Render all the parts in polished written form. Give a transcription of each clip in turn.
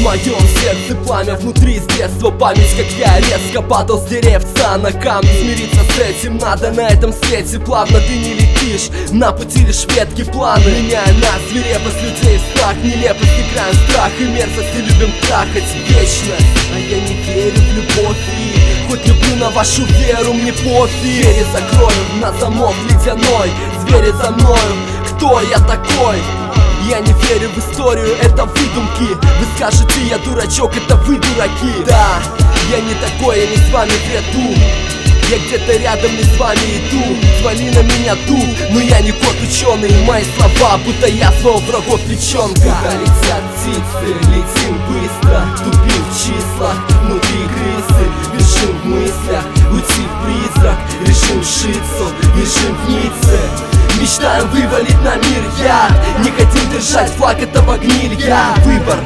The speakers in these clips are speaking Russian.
моем сердце пламя, внутри с детства память, как я резко падал с деревца на камни. Смириться с этим надо на этом свете. Плавно ты не летишь, на пути лишь ветки планы. Меняя нас, свирепость людей в страх, нелепость, играем страх и мерзость, и любим трахать вечно. А я не верю в любовь и хоть люблю на вашу веру, мне пофиг. Двери закрою на замок ледяной, звери за мною, кто я такой? Я не верю в историю, это выдумки. Вы скажете, я дурачок, это вы дураки. Да, я не такой, я не с вами в ряду. Я где-то рядом не с вами иду. Свали на меня дух, но я не кот ученый. Мои слова, будто я своего врагов печенка. Куда летят птицы, летим быстро. Тупим в числах, внутри крысы. Бежим в мыслях, уйти в призрак. Решим шицу, лежим в Ницце. Мечтаем вывалить на мир яд. Не хотим держать флаг этого гнилья. Выбор: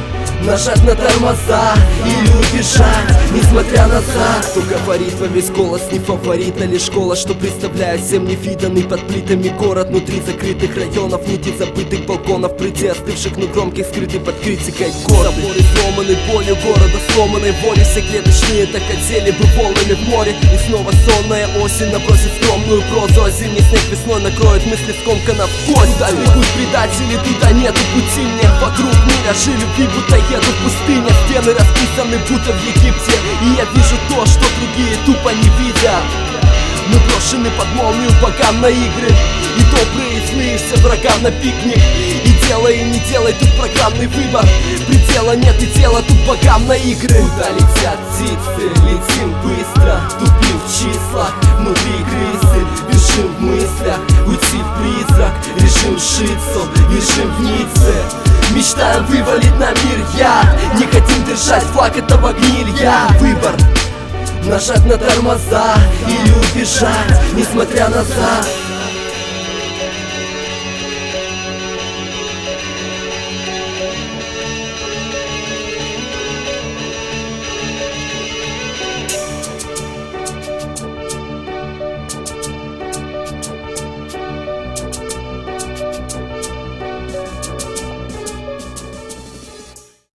нажать на тормоза или убежать, несмотря назад. Кто говорит во весь голос, не фаворит, а лишь школа, что представляет всем невиданный под плитами город. Внутри закрытых районов, нити забытых балконов, прыти остывших, но громких, скрытый под критикой город. Заборы сломаны болью города, сломанной воли. Все клеточные так хотели бы волнами в море. И снова сонная осень набросит скромную прозу, а зимний снег весной накроет мысли скомканно в кость. Куда бегут предатели, туда нету пути мне. Вокруг миражи любви, будто еду в пустыне. Стены расписаны, будто в Египте. И я вижу то, что другие тупо не видят. Мы брошены под молнию богам на игры. И добрые, и злые, все врагам на пикник. И делай, и не делай, тут программный выбор. Предела нет и тела, тут богам на игры. Куда летят птицы, летим быстро. Тупим в числах, внутри крысы. Бежим в мыслях, уйти в призрак. Решим шицу, лежим в Ницце. Мечтаем вывалить на мир яд. Не хотим держать флаг этого гнилья. Выбор: нажать на тормоза или убежать, несмотря назад.